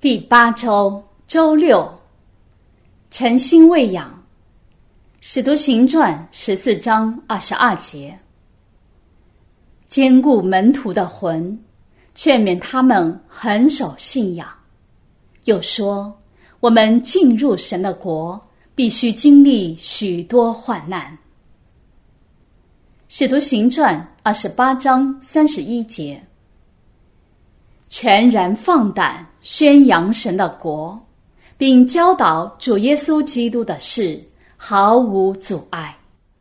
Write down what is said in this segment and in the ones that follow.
第8周周六，诚心喂养。使徒行传14章22节，坚固门徒的魂，劝勉他们恒守信仰。又说，我们进入神的国，必须经历许多患难。使徒行传28章31节，全然放胆宣扬神的国，并教导主耶稣基督的事，毫无阻碍。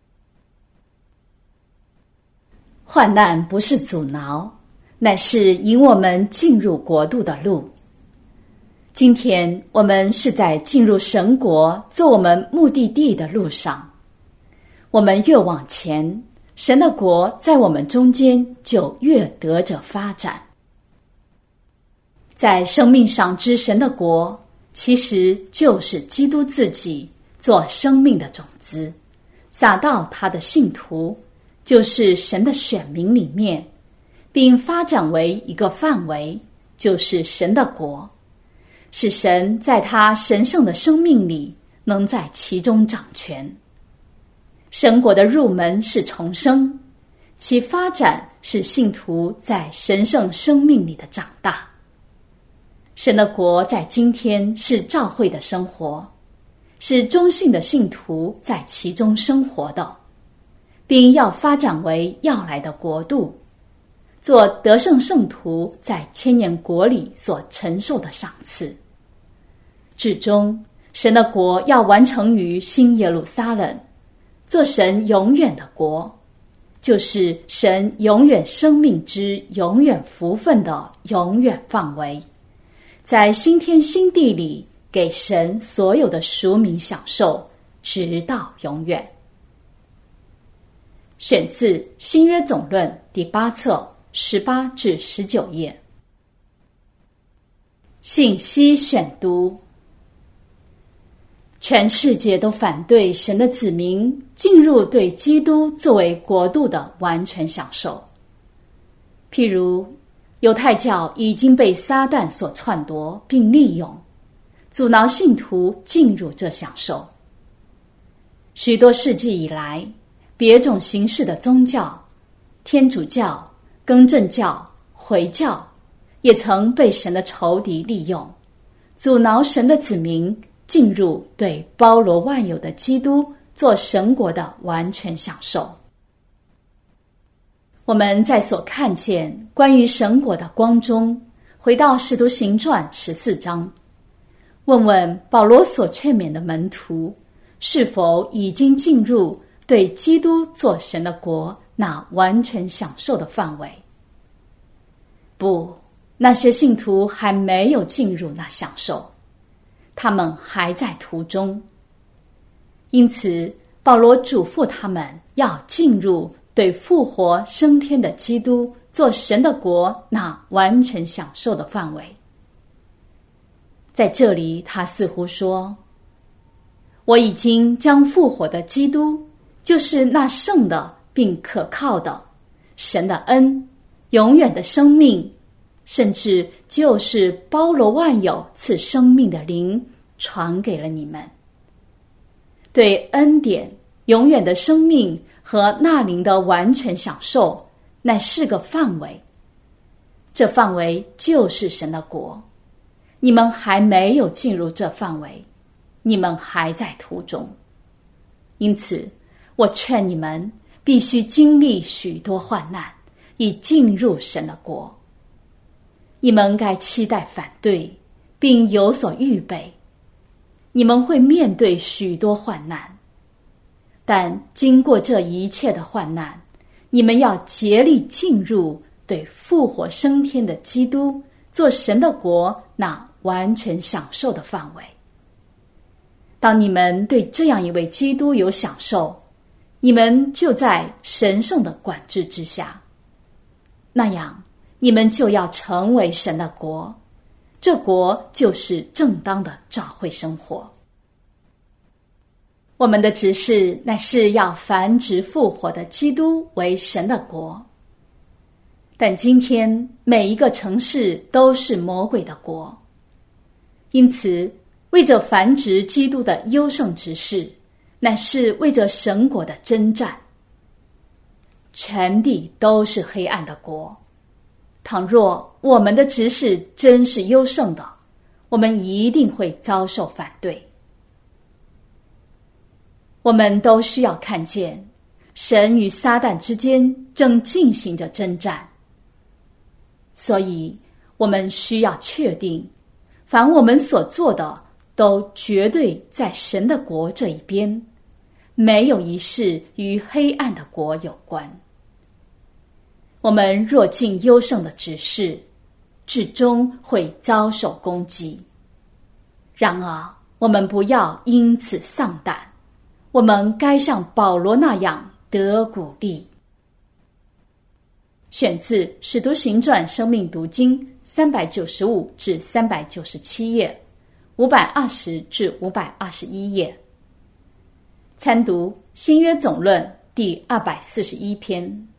患难不是阻挠，乃是引我们进入国度的路。今天我们是在进入神国做我们目的地的路上，我们越往前，神的国在我们中间就越得着发展。在生命上之神的国，其实就是基督自己做生命的种子，撒到他的信徒，就是神的选民里面，并发展为一个范围，就是神的国，使神在他神圣的生命里能在其中掌权。神国的入门是重生，其发展是信徒在神圣生命里的长大。神的国在今天是教会的生活，是忠信的信徒在其中生活的，并要发展为要来的国度，做得胜圣徒在千年国里所承受的赏赐。至终，神的国要完成于新耶路撒冷，做神永远的国，就是神永远生命之永远福分的永远范围，在新天新地里给神所有的属民享受，直到永远。选自新约总论第8册18至19页。信息选读。全世界都反对神的子民进入对基督作为国度的完全享受。譬如犹太教已经被撒旦所篡夺并利用，阻挠信徒进入这享受。许多世纪以来，别种形式的宗教，天主教、更正教、回教，也曾被神的仇敌利用，阻挠神的子民进入对包罗万有的基督做神国的完全享受。我们在所看见关于神国的光中，回到使徒行传14章，问问保罗所劝勉的门徒，是否已经进入对基督做神的国那完全享受的范围。不，那些信徒还没有进入那享受，他们还在途中。因此保罗嘱咐他们要进入对复活升天的基督做神的国那完全享受的范围。在这里他似乎说，我已经将复活的基督，就是那圣的并可靠的神的恩，永远的生命，甚至就是包罗万有赐生命的灵，传给了你们。对恩典、永远的生命和那灵的完全享受，乃是个范围。这范围就是神的国。你们还没有进入这范围，你们还在途中。因此，我劝你们必须经历许多患难，以进入神的国。你们该期待反对，并有所预备。你们会面对许多患难，但经过这一切的患难，你们要竭力进入对复活升天的基督做神的国那完全享受的范围。当你们对这样一位基督有享受，你们就在神圣的管制之下，那样你们就要成为神的国，这国就是正当的教会生活。我们的指示乃是要繁殖复活的基督为神的国，但今天每一个城市都是魔鬼的国， 因此，为着繁殖基督的优胜之事，乃是为着神国的征战。全地都是黑暗的国，倘若我们的执事真是优胜的，我们一定会遭受反对。我们都需要看见，神与撒旦之间正进行着征战。所以，我们需要确定，凡我们所做的，都绝对在神的国这一边，没有一事与黑暗的国有关。我们若尽优胜的指示，至终会遭受攻击。然而，我们不要因此丧胆，我们该像保罗那样得鼓励。选自《使徒行传》生命读经395至397页，520至521页。参读新约总论第241篇。